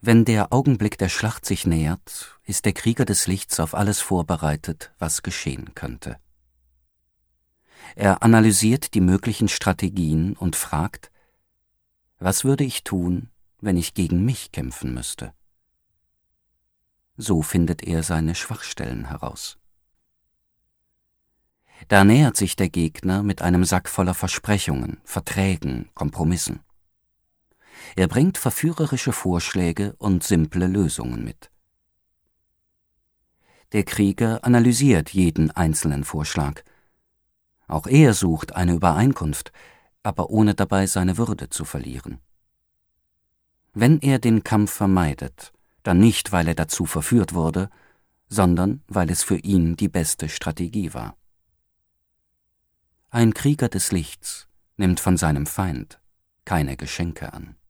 Wenn der Augenblick der Schlacht sich nähert, ist der Krieger des Lichts auf alles vorbereitet, was geschehen könnte. Er analysiert die möglichen Strategien und fragt: Was würde ich tun, wenn ich gegen mich kämpfen müsste? So findet er seine Schwachstellen heraus. Da nähert sich der Gegner mit einem Sack voller Versprechungen, Verträgen, Kompromissen. Er bringt verführerische Vorschläge und simple Lösungen mit. Der Krieger analysiert jeden einzelnen Vorschlag. Auch er sucht eine Übereinkunft, aber ohne dabei seine Würde zu verlieren. Wenn er den Kampf vermeidet, dann nicht, weil er dazu verführt wurde, sondern weil es für ihn die beste Strategie war. Ein Krieger des Lichts nimmt von seinem Feind keine Geschenke an.